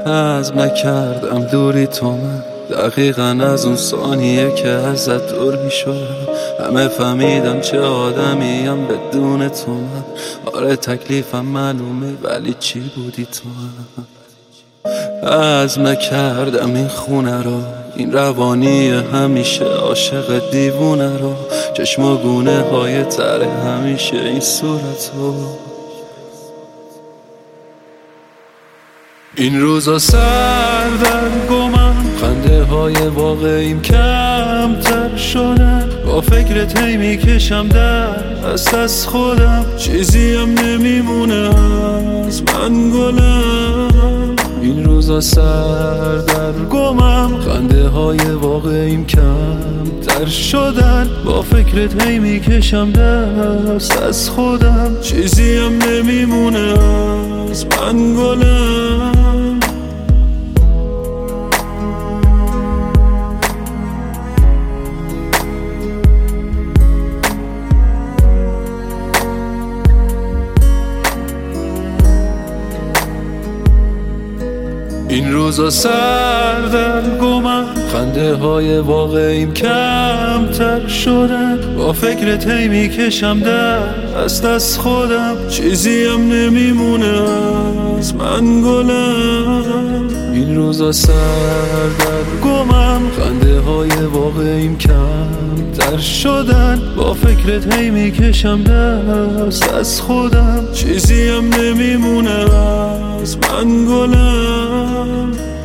عزم نکردم دوری تو من، دقیقاً از اون ثانیه که ازت دور می شدم همه فهمیدم چه آدمیم بدون تو من. آره تکلیفم معلومه ولی چی بودی تو من. عزم نکردم این خونه رو، این روانی همیشه عاشق دیوونه رو، چشم و گونه های تر همیشه این صورت رو. این روزا سردرگمم، خنده های واقعیم کمتر شدن، با فکرت هی میکشم دست از خودم، چیزی هم نمیمونه از من گلم. این روزا سردرگمم، خنده های واقعیم کمتر شدن، با فکرت هی میکشم دست از خودم، چیزی هم نمیمونه از من گلم. این روزا سردرگمم، خنده های واقعیم کمتر شدن، با فکرت هی میکشم دست از خودم، چیزی هم نمیمونه از من گلم. این روزا سردرگمم، خنده های واقعیم کمتر شدن، با فکرت هی میکشم دست از خودم، چیزی هم نمیمونه از من گلم.